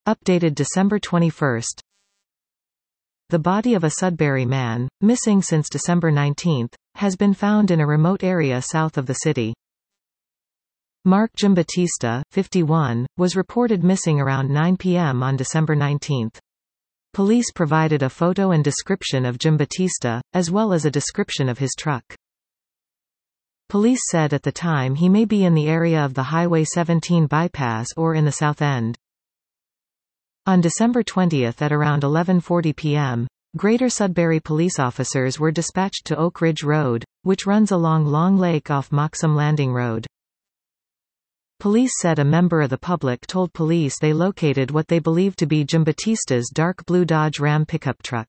Updated December 21. The body of a Sudbury man, missing since December 19, has been found in a remote area south of the city. Mark Giambattista, 51, was reported missing around 9 p.m. on December 19. Police provided a photo and description of Giambattista, as well as a description of his truck. Police said at the time he may be in the area of the Highway 17 bypass or in the South End. On December 20 at around 11:40 p.m., Greater Sudbury police officers were dispatched to Oak Ridge Road, which runs along Long Lake off Moxham Landing Road. Police said a member of the public told police they located what they believed to be Giambattista's dark blue Dodge Ram pickup truck.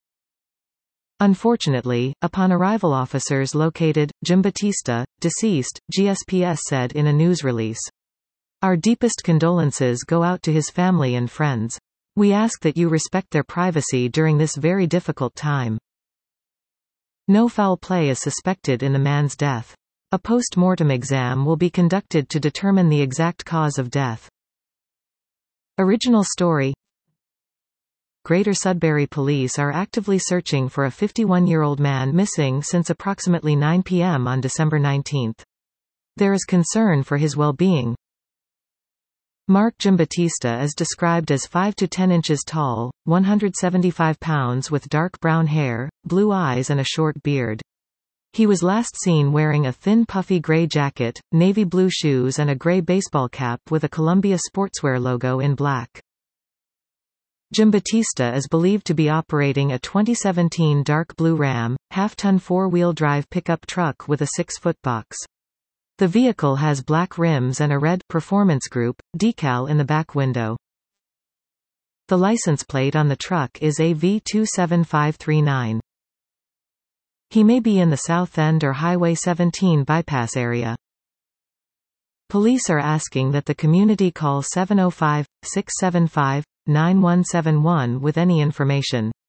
Unfortunately, upon arrival officers located Giambattista, deceased, GSPS said in a news release. Our deepest condolences go out to his family and friends. We ask that you respect their privacy during this very difficult time. No foul play is suspected in the man's death. A post-mortem exam will be conducted to determine the exact cause of death. Original story. Greater Sudbury police are actively searching for a 51-year-old man missing since approximately 9 p.m. on December 19. There is concern for his well-being. Mark Giambattista is described as 5 to 10 inches tall, 175 pounds with dark brown hair, blue eyes and a short beard. He was last seen wearing a thin puffy gray jacket, navy blue shoes and a gray baseball cap with a Columbia Sportswear logo in black. Giambattista is believed to be operating a 2017 dark blue Ram, half-ton four-wheel drive pickup truck with a 6-foot box. The vehicle has black rims and a red Performance Group decal in the back window. The license plate on the truck is AV27539. He may be in the South End or Highway 17 bypass area. Police are asking that the community call 705-675-9171 with any information.